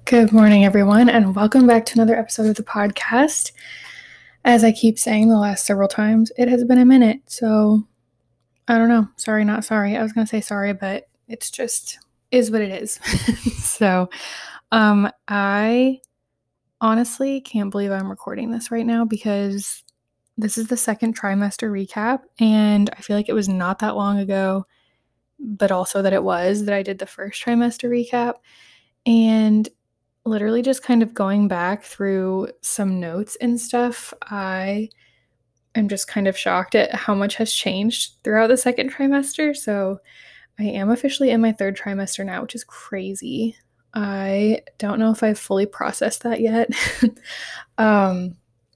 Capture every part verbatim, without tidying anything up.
Good morning, everyone, and welcome back to another episode of the podcast. As I keep saying the last several times, it has been a minute, so I don't know. Sorry, not sorry. I was going to say sorry, but it's just is what it is. so um, I honestly can't believe I'm recording this right now because this is the second trimester recap, and I feel like it was not that long ago, but also that it was, that I did the first trimester recap, and literally just kind of going back through some notes and stuff, I am just kind of shocked at how much has changed throughout the second trimester. So I am officially in my third trimester now, which is crazy. I don't know if I've fully processed that yet. um,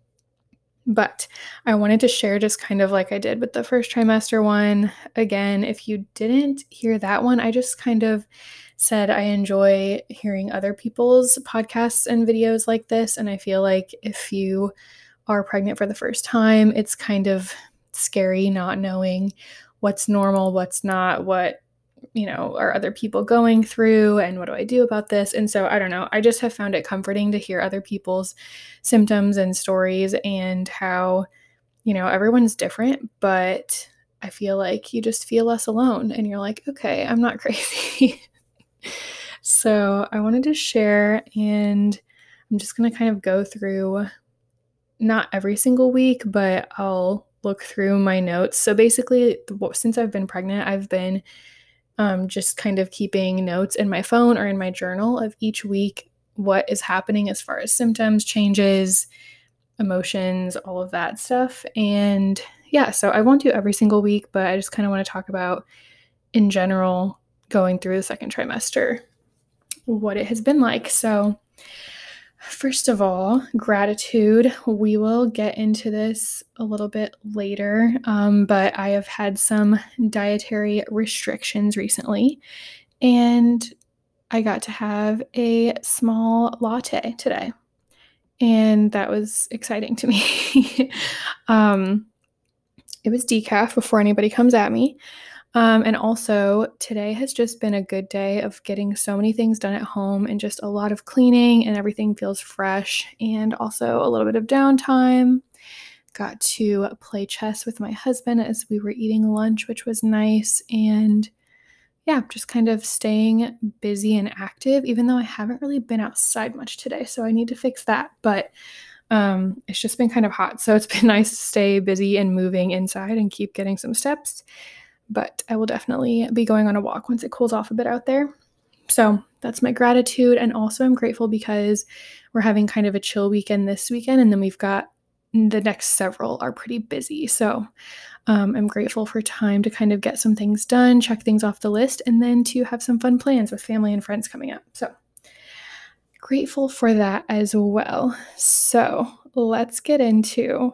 but I wanted to share just kind of like I did with the first trimester one. Again, if you didn't hear that one, I just kind of said I enjoy hearing other people's podcasts and videos like this. And I feel like if you are pregnant for the first time, it's kind of scary not knowing what's normal, what's not, what, you know, are other people going through, and what do I do about this? And so I don't know, I just have found it comforting to hear other people's symptoms and stories and how, you know, everyone's different, but I feel like you just feel less alone and you're like, okay, I'm not crazy. So I wanted to share, and I'm just going to kind of go through not every single week, but I'll look through my notes. So basically, since I've been pregnant, I've been um, just kind of keeping notes in my phone or in my journal of each week what is happening as far as symptoms, changes, emotions, all of that stuff. And yeah, so I won't do every single week, but I just kind of want to talk about in general going through the second trimester, what it has been like. So first of all, gratitude. We will get into this a little bit later, um, but I have had some dietary restrictions recently, and I got to have a small latte today, and that was exciting to me. um, it was decaf before anybody comes at me. Um, and also, today has just been a good day of getting so many things done at home and just a lot of cleaning, and everything feels fresh, and also a little bit of downtime. Got to play chess with my husband as we were eating lunch, which was nice. And yeah, just kind of staying busy and active, even though I haven't really been outside much today. So I need to fix that. But um, it's just been kind of hot. So it's been nice to stay busy and moving inside and keep getting some steps. But I will definitely be going on a walk once it cools off a bit out there. So that's my gratitude. And also I'm grateful because we're having kind of a chill weekend this weekend, and then we've got the next several are pretty busy. So um, I'm grateful for time to kind of get some things done, check things off the list, and then to have some fun plans with family and friends coming up. So grateful for that as well. So let's get into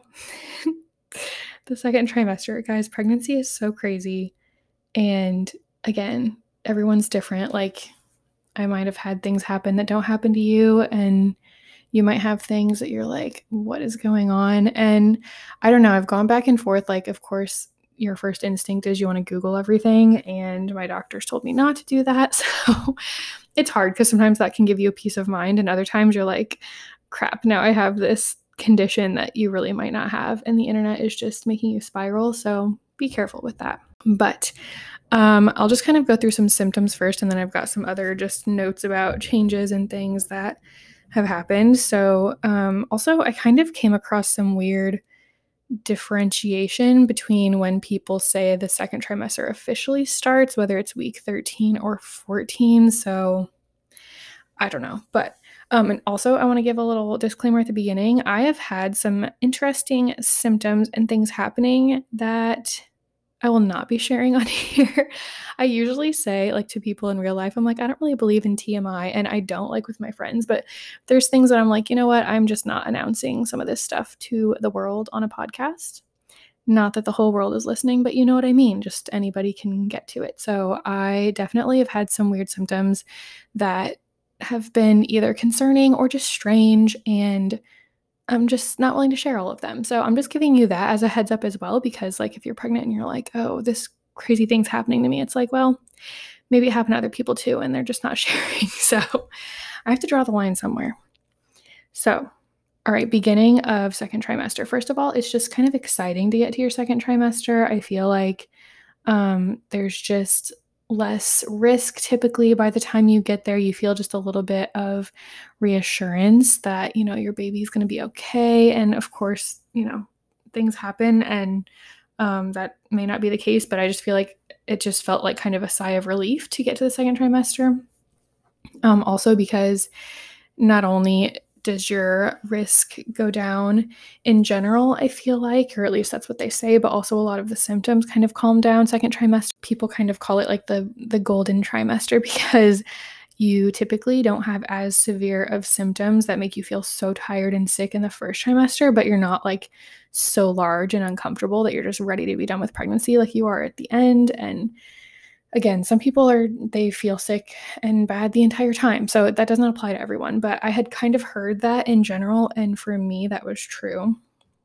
the second trimester. Guys, pregnancy is so crazy. And again, everyone's different. Like, I might have had things happen that don't happen to you, and you might have things that you're like, what is going on? And I don't know, I've gone back and forth. Like, of course, your first instinct is you want to Google everything, and my doctors told me not to do that. So it's hard because sometimes that can give you a peace of mind, and other times you're like, crap, now I have this condition that you really might not have, and the internet is just making you spiral. So be careful with that. But um, I'll just kind of go through some symptoms first, and then I've got some other just notes about changes and things that have happened. So um, also, I kind of came across some weird differentiation between when people say the second trimester officially starts, whether it's week thirteen or fourteen. So I don't know. But um, and also, I want to give a little disclaimer at the beginning. I have had some interesting symptoms and things happening that I will not be sharing on here. I usually say, like, to people in real life, I'm like, I don't really believe in T M I, and I don't, like, with my friends, but there's things that I'm like, you know what, I'm just not announcing some of this stuff to the world on a podcast. Not that the whole world is listening, but you know what I mean, just anybody can get to it. So I definitely have had some weird symptoms that have been either concerning or just strange, and I'm just not willing to share all of them. So I'm just giving you that as a heads up as well, because like if you're pregnant and you're like, oh, this crazy thing's happening to me, it's like, well, maybe it happened to other people too, and they're just not sharing. So I have to draw the line somewhere. So, all right, beginning of second trimester. First of all, it's just kind of exciting to get to your second trimester. I feel like um, there's just less risk typically. By the time you get there, you feel just a little bit of reassurance that, you know, your baby's going to be okay. And of course, you know, things happen and um, that may not be the case, but I just feel like it just felt like kind of a sigh of relief to get to the second trimester. Um, also because not only does your risk go down in general, I feel like, or at least that's what they say, but also a lot of the symptoms kind of calm down second trimester. People kind of call it like the the golden trimester because you typically don't have as severe of symptoms that make you feel so tired and sick in the first trimester, but you're not like so large and uncomfortable that you're just ready to be done with pregnancy like you are at the end. And again, some people are, they feel sick and bad the entire time. So that doesn't apply to everyone, but I had kind of heard that in general. And for me, that was true.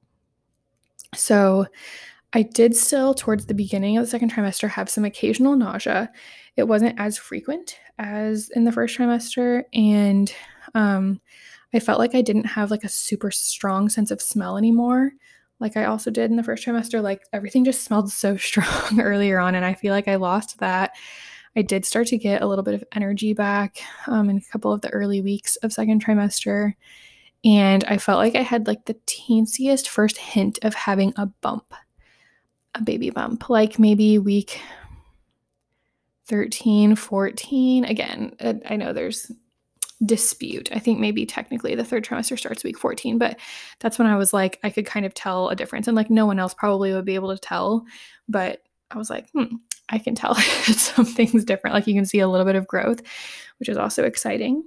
So I did still, towards the beginning of the second trimester, have some occasional nausea. It wasn't as frequent as in the first trimester. And um, I felt like I didn't have like a super strong sense of smell anymore, like I also did in the first trimester. Like everything just smelled so strong earlier on, and I feel like I lost that. I did start to get a little bit of energy back um, in a couple of the early weeks of second trimester, and I felt like I had like the teensiest first hint of having a bump, a baby bump, like maybe week thirteen, fourteen. Again, I know there's dispute. I think maybe technically the third trimester starts week fourteen, but that's when I was like, I could kind of tell a difference, and like no one else probably would be able to tell, but I was like, hmm, I can tell something's different. Like you can see a little bit of growth, which is also exciting.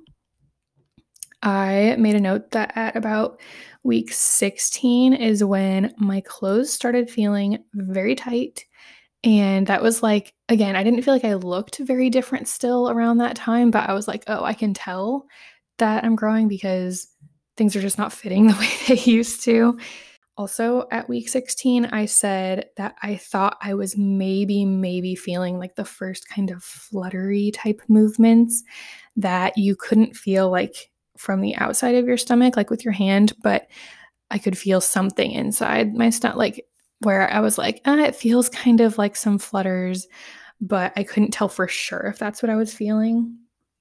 I made a note that at about week sixteen is when my clothes started feeling very tight. And that was like, again, I didn't feel like I looked very different still around that time, but I was like, oh, I can tell that I'm growing because things are just not fitting the way they used to. Also, at week sixteen, I said that I thought I was maybe, maybe feeling like the first kind of fluttery type movements that you couldn't feel like from the outside of your stomach, like with your hand, but I could feel something inside my stomach, like where I was like, ah, it feels kind of like some flutters, but I couldn't tell for sure if that's what I was feeling.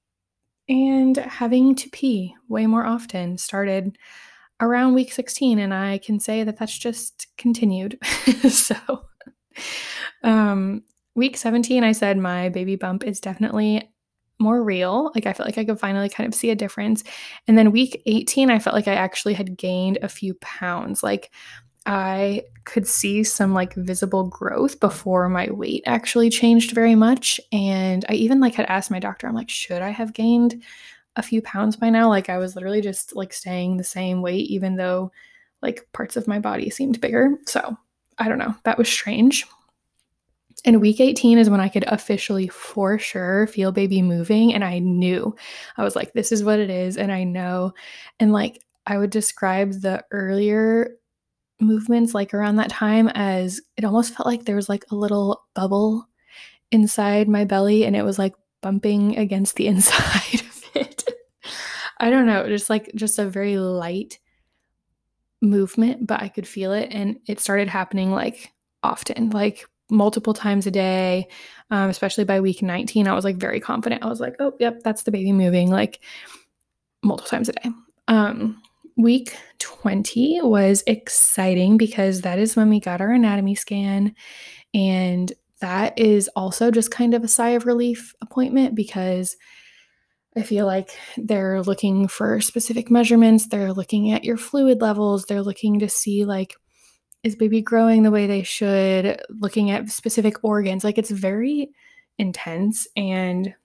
And having to pee way more often started around week sixteen, and I can say that that's just continued. So, um, week seventeen, I said my baby bump is definitely more real. Like I felt like I could finally kind of see a difference. And then week eighteen, I felt like I actually had gained a few pounds. Like I could see some like visible growth before my weight actually changed very much. And I even like had asked my doctor, I'm like, should I have gained a few pounds by now? Like I was literally just like staying the same weight, even though like parts of my body seemed bigger. So I don't know. That was strange. And week eighteen is when I could officially for sure feel baby moving. And I knew, I was like, this is what it is. And I know. And like I would describe the earlier movements like around that time as it almost felt like there was like a little bubble inside my belly and it was like bumping against the inside of it. I don't know, just like just a very light movement, but I could feel it, and it started happening like often, like multiple times a day, um, especially by week nineteen. I was like very confident. I was like, oh, yep, that's the baby moving, like multiple times a day. Um, week twenty was exciting because that is when we got our anatomy scan, and that is also just kind of a sigh of relief appointment because I feel like they're looking for specific measurements. They're looking at your fluid levels. They're looking to see like, is baby growing the way they should, looking at specific organs. Like it's very intense, and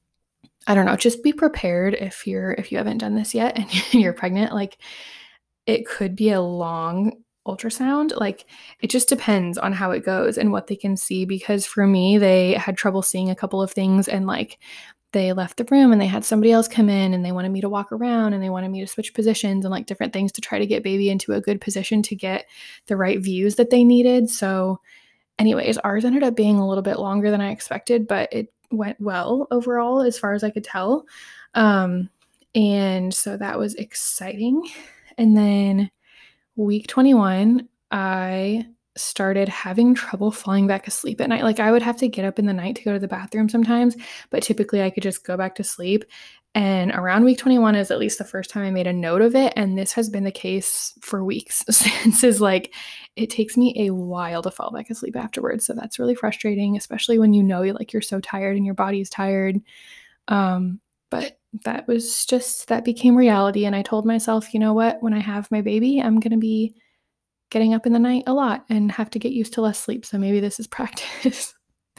I don't know, just be prepared if you're if you haven't done this yet and you're pregnant. Like it could be a long ultrasound. Like it just depends on how it goes and what they can see, because for me, they had trouble seeing a couple of things, and like they left the room and they had somebody else come in and they wanted me to walk around and they wanted me to switch positions and like different things to try to get baby into a good position to get the right views that they needed. So anyways, ours ended up being a little bit longer than I expected, but it went well overall as far as I could tell. Um, and so that was exciting. And then week twenty-one, I started having trouble falling back asleep at night. Like I would have to get up in the night to go to the bathroom sometimes, but typically I could just go back to sleep. And around week twenty-one is at least the first time I made a note of it. And this has been the case for weeks since. Is like, it takes me a while to fall back asleep afterwards. So that's really frustrating, especially when you know you're like, you're so tired and your body's tired. Um, but that was just, that became reality. And I told myself, you know what, when I have my baby, I'm going to be getting up in the night a lot and have to get used to less sleep. So maybe this is practice.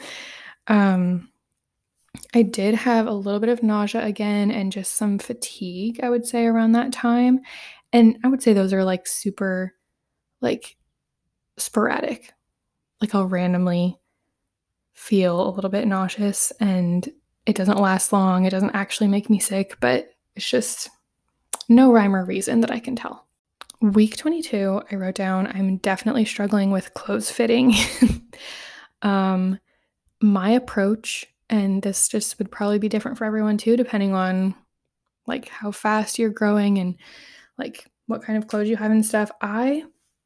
um, I did have a little bit of nausea again and just some fatigue, I would say, around that time. And I would say those are like super, like sporadic. Like I'll randomly feel a little bit nauseous and it doesn't last long. It doesn't actually make me sick, but it's just no rhyme or reason that I can tell. Week twenty-two, I wrote down, I'm definitely struggling with clothes fitting. um, my approach, and this just would probably be different for everyone too, depending on like how fast you're growing and like what kind of clothes you have and stuff. I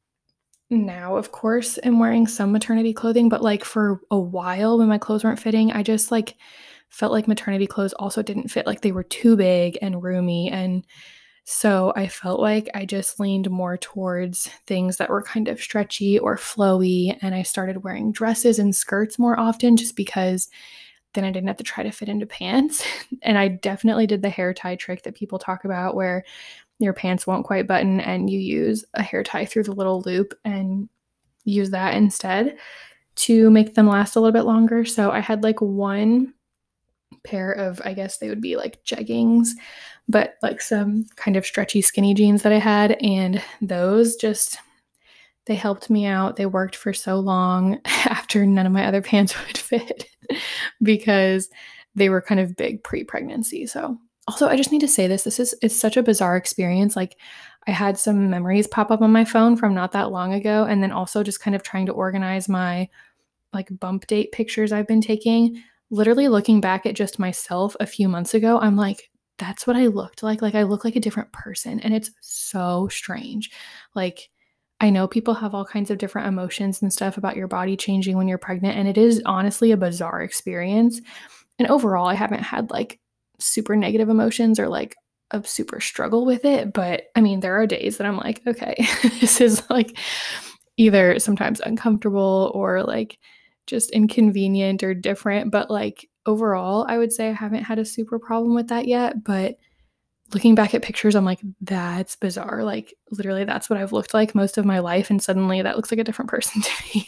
now, of course, am wearing some maternity clothing, but like for a while when my clothes weren't fitting, I just like felt like maternity clothes also didn't fit. Like they were too big and roomy. And so I felt like I just leaned more towards things that were kind of stretchy or flowy. And I started wearing dresses and skirts more often just because then I didn't have to try to fit into pants. And I definitely did the hair tie trick that people talk about where your pants won't quite button and you use a hair tie through the little loop and use that instead to make them last a little bit longer. So I had like one pair of, I guess they would be like jeggings, but like some kind of stretchy skinny jeans that I had. And those just, they helped me out. They worked for so long after none of my other pants would fit because they were kind of big pre-pregnancy. So also, I just need to say this. This is, it's such a bizarre experience. Like I had some memories pop up on my phone from not that long ago. And then also just kind of trying to organize my like bump date pictures I've been taking. Literally looking back at just myself a few months ago, I'm like, that's what I looked like. Like I look like a different person. And it's so strange. Like I know people have all kinds of different emotions and stuff about your body changing when you're pregnant. And it is honestly a bizarre experience. And overall, I haven't had like super negative emotions or like a super struggle with it. But I mean, there are days that I'm like, okay, this is like either sometimes uncomfortable or like just inconvenient or different. But like overall, I would say I haven't had a super problem with that yet. But looking back at pictures, I'm like, that's bizarre. Like literally that's what I've looked like most of my life. And suddenly that looks like a different person to me.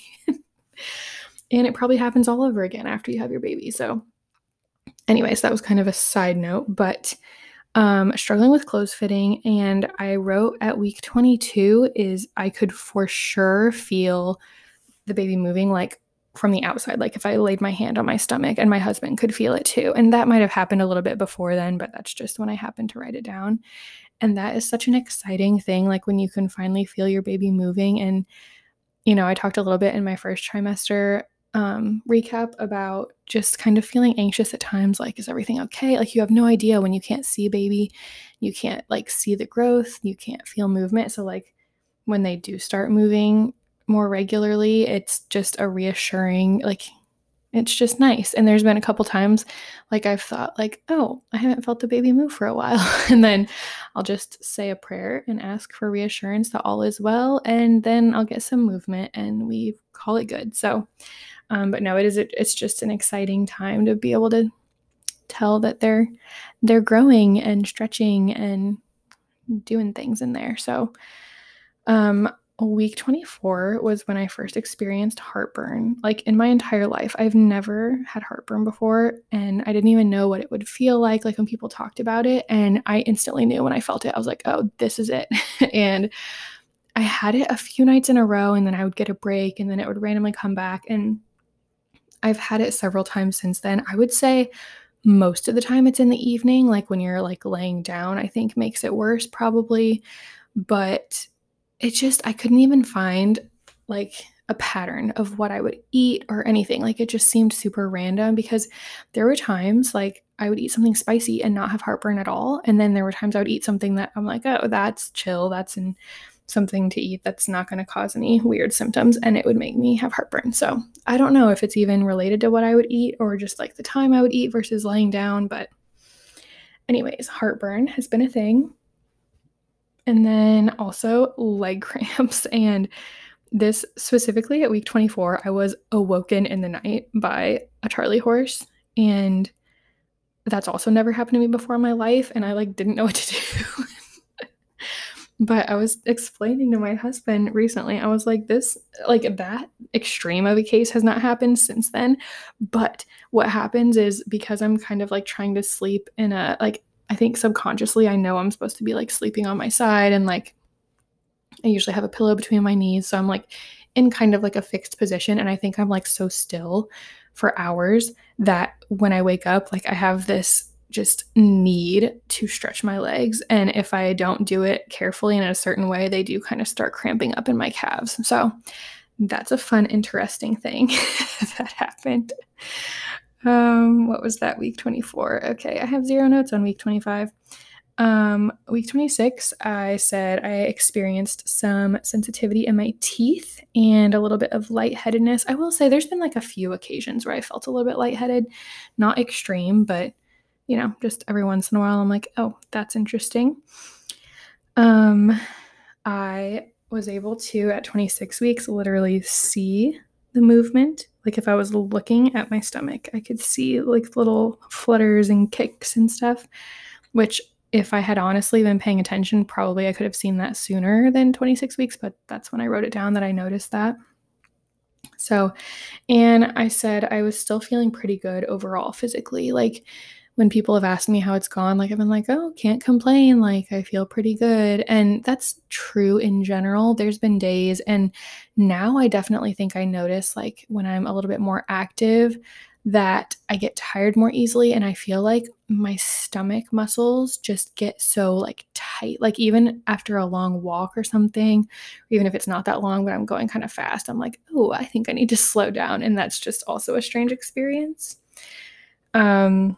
And it probably happens all over again after you have your baby. So anyways, that was kind of a side note, but um, struggling with clothes fitting. And I wrote at week twenty-two is I could for sure feel the baby moving like from the outside. Like if I laid my hand on my stomach, and my husband could feel it too. And that might have happened a little bit before then, but that's just when I happened to write it down. And that is such an exciting thing. Like when you can finally feel your baby moving. And, you know, I talked a little bit in my first trimester um, recap about just kind of feeling anxious at times. Like, is everything okay? Like you have no idea when you can't see a baby, you can't like see the growth, you can't feel movement. So like when they do start moving more regularly, it's just a reassuring, like it's just nice. And there's been a couple times like I've thought like, oh, I haven't felt the baby move for a while. And then I'll just say a prayer and ask for reassurance that all is well. And then I'll get some movement and we call it good. So, um, but no, it is, it's just an exciting time to be able to tell that they're, they're growing and stretching and doing things in there. So, um, week twenty-four was when I first experienced heartburn. Like in my entire life, I've never had heartburn before, and I didn't even know what it would feel like, like when people talked about it. And I instantly knew when I felt it, I was like, oh, this is it. And I had it a few nights in a row, and then I would get a break, and then it would randomly come back. And I've had it several times since then. I would say most of the time it's in the evening, like when you're like laying down, I think makes it worse probably. But it just, I couldn't even find like a pattern of what I would eat or anything. Like it just seemed super random because there were times like I would eat something spicy and not have heartburn at all. And then there were times I would eat something that I'm like, oh, that's chill. That's in something to eat that's not going to cause any weird symptoms, and it would make me have heartburn. So I don't know if it's even related to what I would eat or just like the time I would eat versus laying down. But anyways, heartburn has been a thing. And then also leg cramps. And this specifically at week twenty-four, I was awoken in the night by a Charlie horse. And that's also never happened to me before in my life. And I like didn't know what to do. But I was explaining to my husband recently, I was like, this, like that extreme of a case has not happened since then. But what happens is because I'm kind of like trying to sleep in a, like, I think subconsciously I know I'm supposed to be like sleeping on my side, and like I usually have a pillow between my knees. So I'm like in kind of like a fixed position. And I think I'm like so still for hours that when I wake up, like I have this just need to stretch my legs. And if I don't do it carefully in a certain way, they do kind of start cramping up in my calves. So that's a fun, interesting thing that happened. Um, what was that? Week twenty-four. Okay, I have zero notes on week twenty-five. Um, week twenty-six, I said I experienced some sensitivity in my teeth and a little bit of lightheadedness. I will say there's been like a few occasions where I felt a little bit lightheaded, not extreme, but you know, just every once in a while I'm like, oh, that's interesting. Um, I was able to, at twenty-six weeks, literally see the movement. Like if I was looking at my stomach, I could see like little flutters and kicks and stuff, which if I had honestly been paying attention, probably I could have seen that sooner than twenty-six weeks, but that's when I wrote it down that I noticed that. So, and I said I was still feeling pretty good overall physically. Like when people have asked me how it's gone, like I've been like, oh, can't complain. Like I feel pretty good. And that's true in general. There's been days, and now I definitely think I notice like when I'm a little bit more active that I get tired more easily, and I feel like my stomach muscles just get so like tight. Like even after a long walk or something, or even if it's not that long, but I'm going kind of fast, I'm like, oh, I think I need to slow down. And that's just also a strange experience. Um,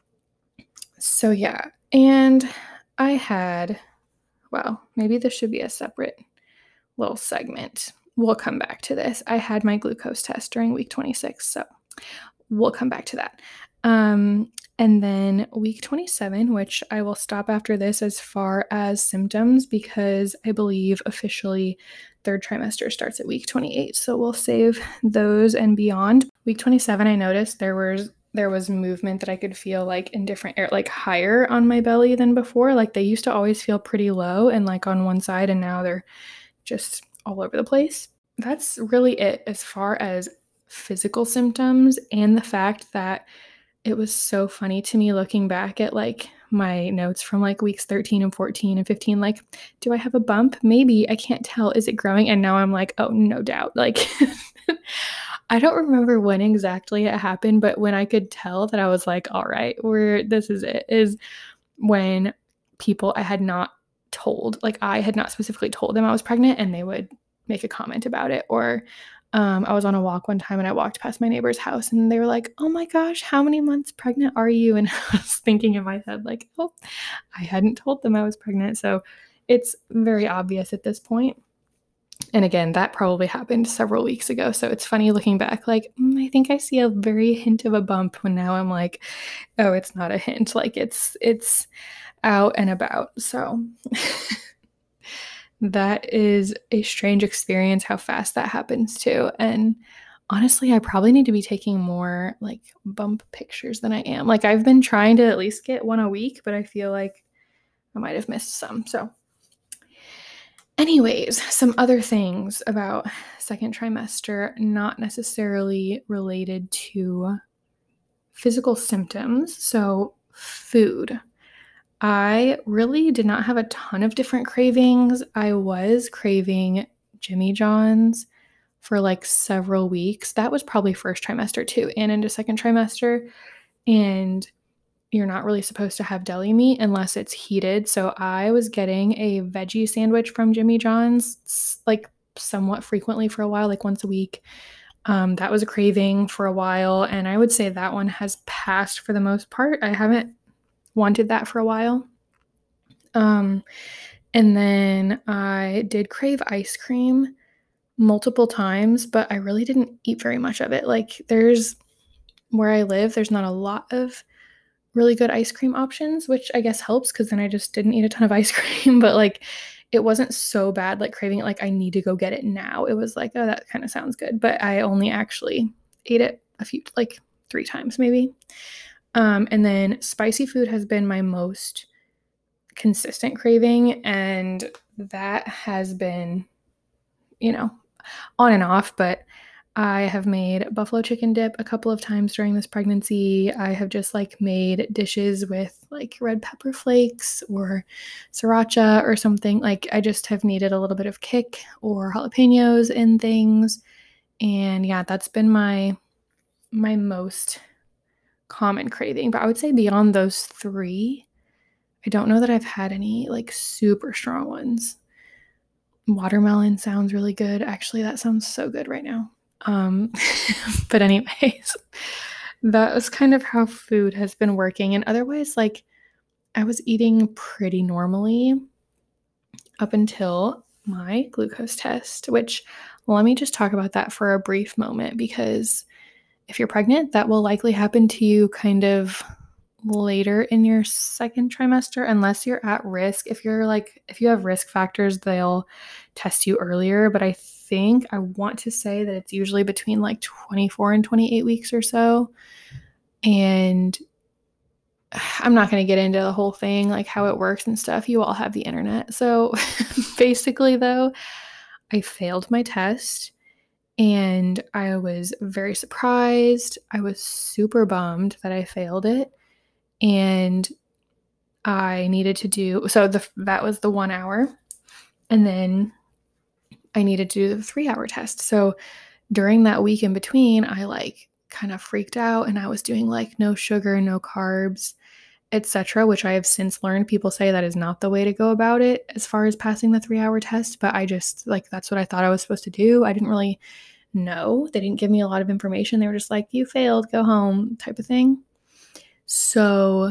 so yeah, and I had, well, maybe this should be a separate little segment. We'll come back to this. I had my glucose test during week twenty-six, so we'll come back to that. Um, and then week twenty-seven, which I will stop after this as far as symptoms, because I believe officially third trimester starts at week twenty-eight. So we'll save those and beyond. Week twenty-seven, I noticed there was there was movement that I could feel like in different air, like higher on my belly than before. Like they used to always feel pretty low and like on one side, and now they're just all over the place. That's really it as far as physical symptoms, and the fact that it was so funny to me looking back at like my notes from like weeks thirteen and fourteen and fifteen, like, do I have a bump? Maybe, I can't tell. Is it growing? And now I'm like, oh, no doubt. Like, I don't remember when exactly it happened, but when I could tell that I was like, all right, we're, this is it, is when people I had not told, like I had not specifically told them I was pregnant, and they would make a comment about it. Or um, I was on a walk one time and I walked past my neighbor's house and they were like, oh my gosh, how many months pregnant are you? And I was thinking in my head like, oh, I hadn't told them I was pregnant. So it's very obvious at this point. And again, that probably happened several weeks ago. So it's funny looking back, like, mm, I think I see a very hint of a bump, when now I'm like, oh, it's not a hint. Like it's, it's out and about. So that is a strange experience, how fast that happens too. And honestly, I probably need to be taking more like bump pictures than I am. Like I've been trying to at least get one a week, but I feel like I might have missed some. So anyways, some other things about second trimester, not necessarily related to physical symptoms. So food. I really did not have a ton of different cravings. I was craving Jimmy John's for like several weeks. That was probably first trimester too, and into second trimester. And you're not really supposed to have deli meat unless it's heated. So I was getting a veggie sandwich from Jimmy John's like somewhat frequently for a while, like once a week. Um, that was a craving for a while, and I would say that one has passed for the most part. I haven't wanted that for a while. Um, and then I did crave ice cream multiple times, but I really didn't eat very much of it. Like, there's where I live, there's not a lot of really good ice cream options, which I guess helps because then I just didn't eat a ton of ice cream, but like it wasn't so bad, like craving it, like I need to go get it now. It was like, oh, that kind of sounds good. But I only actually ate it a few, like three times maybe. Um, and then spicy food has been my most consistent craving, and that has been, you know, on and off, but I have made buffalo chicken dip a couple of times during this pregnancy. I have just like made dishes with like red pepper flakes or sriracha or something. Like I just have needed a little bit of kick or jalapenos in things. And yeah, that's been my my most common craving. But I would say beyond those three, I don't know that I've had any like super strong ones. Watermelon sounds really good. Actually, that sounds so good right now. Um, but anyways, that was kind of how food has been working. And otherwise, like I was eating pretty normally up until my glucose test, which let me just talk about that for a brief moment, because if you're pregnant, that will likely happen to you kind of later in your second trimester, unless you're at risk. If you're like, if you have risk factors, they'll test you earlier. But I think I want to say that it's usually between like twenty-four and twenty-eight weeks or so. And I'm not going to get into the whole thing, like how it works and stuff. You all have the internet. So basically, though, I failed my test and I was very surprised. I was super bummed that I failed it. And I needed to do, so the that was the one hour. And then I needed to do the three hour test. So during that week in between, I like kind of freaked out and I was doing like no sugar, no carbs, et cetera, which I have since learned people say that is not the way to go about it as far as passing the three hour test. But I just like, that's what I thought I was supposed to do. I didn't really know. They didn't give me a lot of information. They were just like, you failed, go home type of thing. So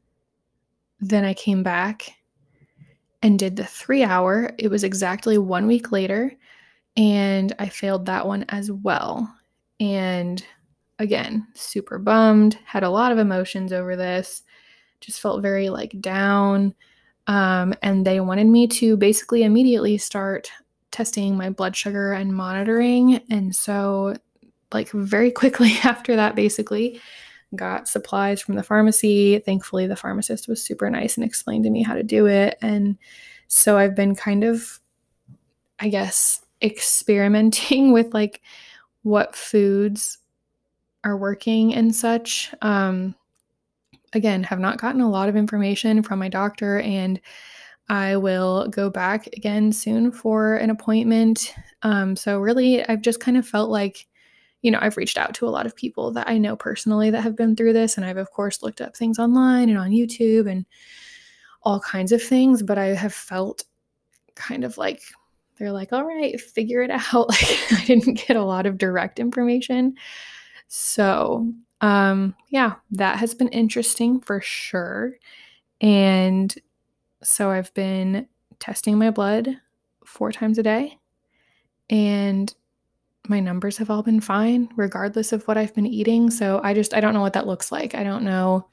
then I came back and did the three hour. It was exactly one week later, and I failed that one as well. And again, super bummed, had a lot of emotions over this, just felt very like down. Um, and they wanted me to basically immediately start testing my blood sugar and monitoring. And so, like, very quickly after that, basically, got supplies from the pharmacy. Thankfully, the pharmacist was super nice and explained to me how to do it. And so I've been kind of, I guess, experimenting with like what foods are working and such. Um, again, have not gotten a lot of information from my doctor, and I will go back again soon for an appointment. Um, so really, I've just kind of felt like, you know, I've reached out to a lot of people that I know personally that have been through this. And I've, of course, looked up things online and on YouTube and all kinds of things. But I have felt kind of like they're like, all right, figure it out. Like I didn't get a lot of direct information. So, um, yeah, that has been interesting for sure. And so I've been testing my blood four times a day. And my numbers have all been fine, regardless of what I've been eating. So I just, I don't know what that looks like. I don't know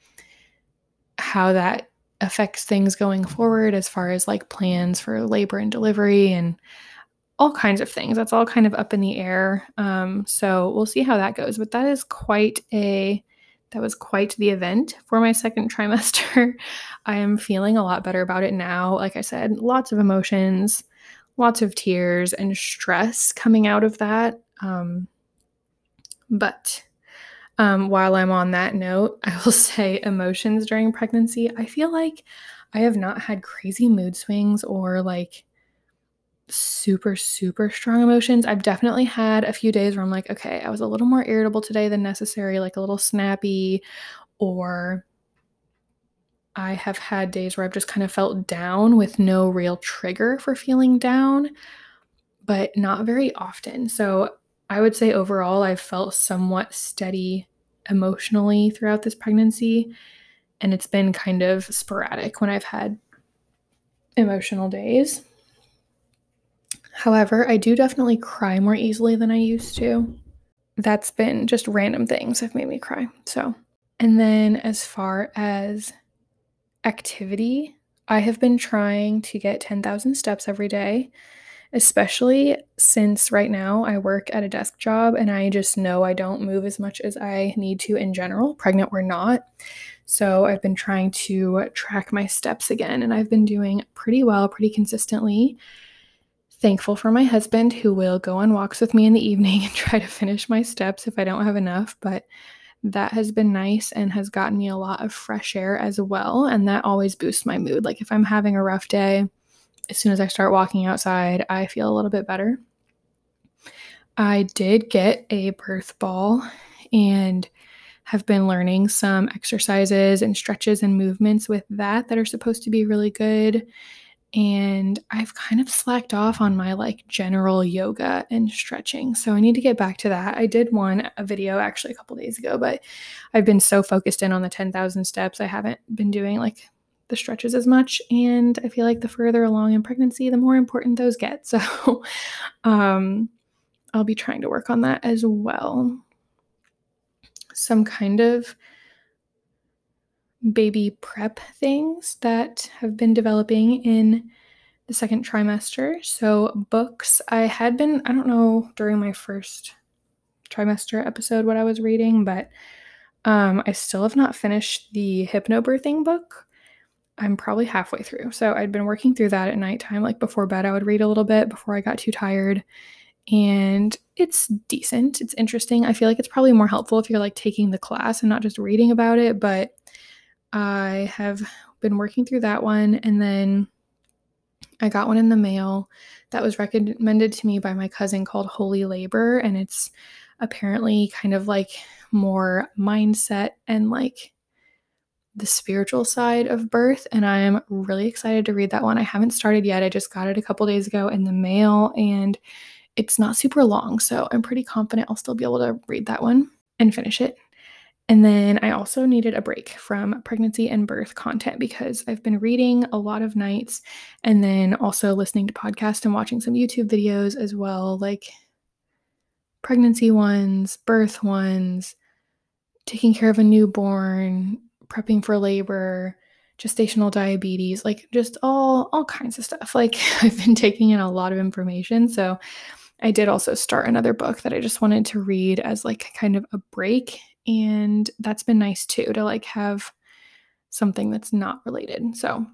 how that affects things going forward as far as like plans for labor and delivery and all kinds of things. That's all kind of up in the air. Um, so we'll see how that goes. But that is quite a, that was quite the event for my second trimester. I am feeling a lot better about it now. Like I said, lots of emotions, lots of tears and stress coming out of that. Um, but um, while I'm on that note, I will say emotions during pregnancy. I feel like I have not had crazy mood swings or like super, super strong emotions. I've definitely had a few days where I'm like, okay, I was a little more irritable today than necessary, like a little snappy, or I have had days where I've just kind of felt down with no real trigger for feeling down. but not very often. So I would say overall, I've felt somewhat steady emotionally throughout this pregnancy, and it's been kind of sporadic when I've had emotional days. However, I do definitely cry more easily than I used to. That's been just random things have made me cry. So, and then as far as activity, I have been trying to get ten thousand steps every day, especially since right now I work at a desk job and I just know I don't move as much as I need to in general, pregnant or not. So I've been trying to track my steps again, and I've been doing pretty well, pretty consistently. Thankful for my husband, who will go on walks with me in the evening and try to finish my steps if I don't have enough, but that has been nice and has gotten me a lot of fresh air as well, and that always boosts my mood. Like if I'm having a rough day, as soon as I start walking outside, I feel a little bit better. I did get a birth ball and have been learning some exercises and stretches and movements with that that are supposed to be really good. And I've kind of slacked off on my like general yoga and stretching. So I need to get back to that. I did one a video actually a couple days ago, but I've been so focused in on the ten thousand steps. I haven't been doing like the stretches as much. And I feel like the further along in pregnancy, the more important those get. So um, I'll be trying to work on that as well. Some kind of baby prep things that have been developing in the second trimester. So books, I had been, I don't know during my first trimester episode what I was reading, but um, I still have not finished the hypnobirthing book. I'm probably halfway through. So I'd been working through that at nighttime, like before bed, I would read a little bit before I got too tired. And it's decent. It's interesting. I feel like it's probably more helpful if you're like taking the class and not just reading about it, but I have been working through that one, and then I got one in the mail that was recommended to me by my cousin called Holy Labor, and it's apparently kind of like more mindset and like the spiritual side of birth, and I am really excited to read that one. I haven't started yet. I just got it a couple days ago in the mail, and it's not super long, so I'm pretty confident I'll still be able to read that one and finish it. And then I also needed a break from pregnancy and birth content because I've been reading a lot of nights and then also listening to podcasts and watching some YouTube videos as well, like pregnancy ones, birth ones, taking care of a newborn, prepping for labor, gestational diabetes, like just all all kinds of stuff. Like I've been taking in a lot of information. So I did also start another book that I just wanted to read as like kind of a break. And that's been nice too, to like have something that's not related. So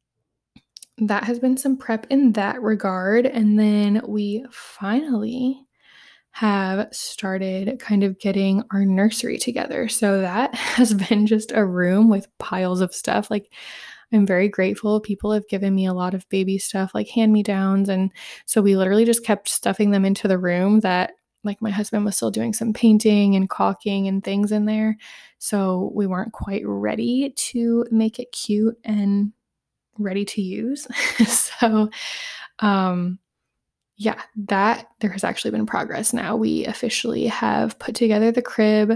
that has been some prep in that regard. And then we finally have started kind of getting our nursery together. So that has been just a room with piles of stuff. Like I'm very grateful. People have given me a lot of baby stuff, like hand-me-downs. And so we literally just kept stuffing them into the room that like my husband was still doing some painting and caulking and things in there. So we weren't quite ready to make it cute and ready to use. so um yeah, that there has actually been progress now. We officially have put together the crib.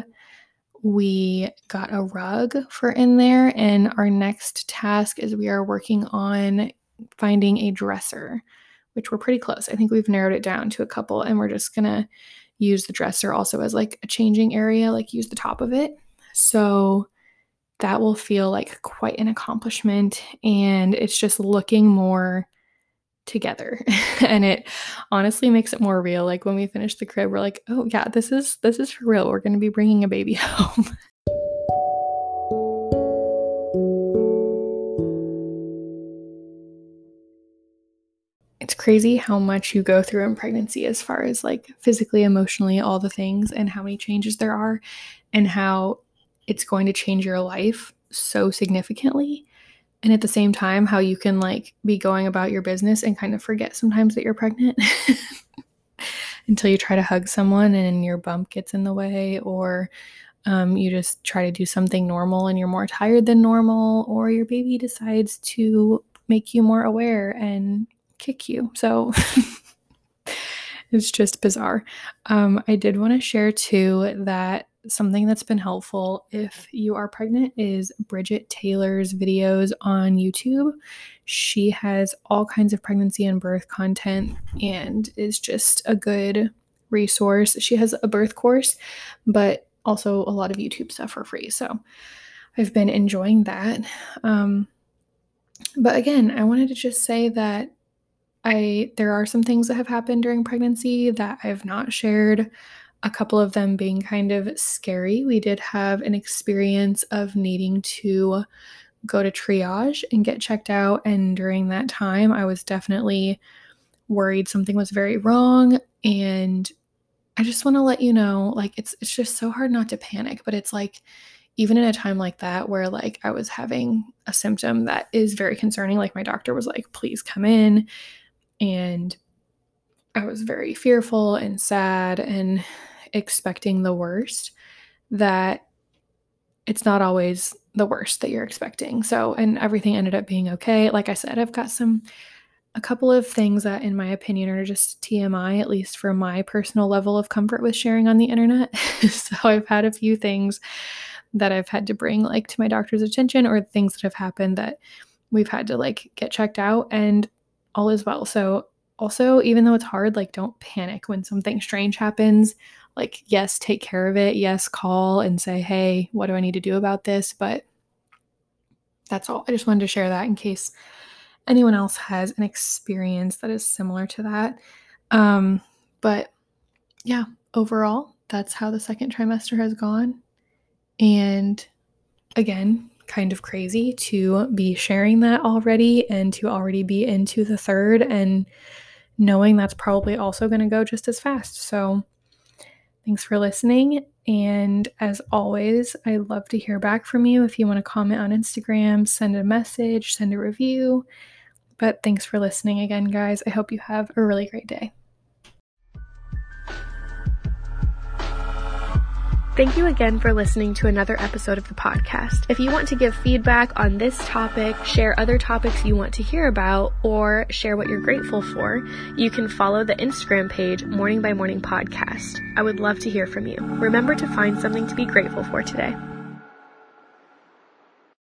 We got a rug for in there, and our next task is we are working on finding a dresser, which we're pretty close. I think we've narrowed it down to a couple, and we're just gonna use the dresser also as like a changing area, like use the top of it. So that will feel like quite an accomplishment, and it's just looking more together. And it honestly makes it more real. Like when we finish the crib, we're like, oh yeah, this is this is for real. We're going to be bringing a baby home. It's crazy how much you go through in pregnancy as far as like physically, emotionally, all the things, and how many changes there are, and how it's going to change your life so significantly. And at the same time, how you can like be going about your business and kind of forget sometimes that you're pregnant until you try to hug someone and your bump gets in the way, or um, you just try to do something normal and you're more tired than normal, or your baby decides to make you more aware and kick you. So It's just bizarre. Um, I did want to share too that something that's been helpful if you are pregnant is Bridget Taylor's videos on YouTube. She has all kinds of pregnancy and birth content and is just a good resource. She has a birth course, but also a lot of YouTube stuff for free. So I've been enjoying that. Um, but again, I wanted to just say that I there are some things that have happened during pregnancy that I've not shared, a couple of them being kind of scary. We did have an experience of needing to go to triage and get checked out, and during that time, I was definitely worried something was very wrong, and I just want to let you know, like, it's it's just so hard not to panic, but it's like even in a time like that where like I was having a symptom that is very concerning, like my doctor was like, please come in. And I was very fearful and sad and expecting the worst, that it's not always the worst that you're expecting. So, and everything ended up being okay. Like I said, I've got some, a couple of things that in my opinion are just T M I, at least for my personal level of comfort with sharing on the internet. So I've had a few things that I've had to bring like to my doctor's attention, or things that have happened that we've had to like get checked out, and all is well. So also, even though it's hard, like don't panic when something strange happens. Like, yes, take care of it. Yes, call and say, hey, what do I need to do about this? But that's all. I just wanted to share that in case anyone else has an experience that is similar to that. Um, but yeah, overall, that's how the second trimester has gone. And again, kind of crazy to be sharing that already and to already be into the third and knowing that's probably also going to go just as fast. So thanks for listening. And as always, I love to hear back from you. If you want to comment on Instagram, send a message, send a review. But thanks for listening again, guys. I hope you have a really great day. Thank you again for listening to another episode of the podcast. If you want to give feedback on this topic, share other topics you want to hear about, or share what you're grateful for, you can follow the Instagram page Morning by Morning Podcast. I would love to hear from you. Remember to find something to be grateful for today.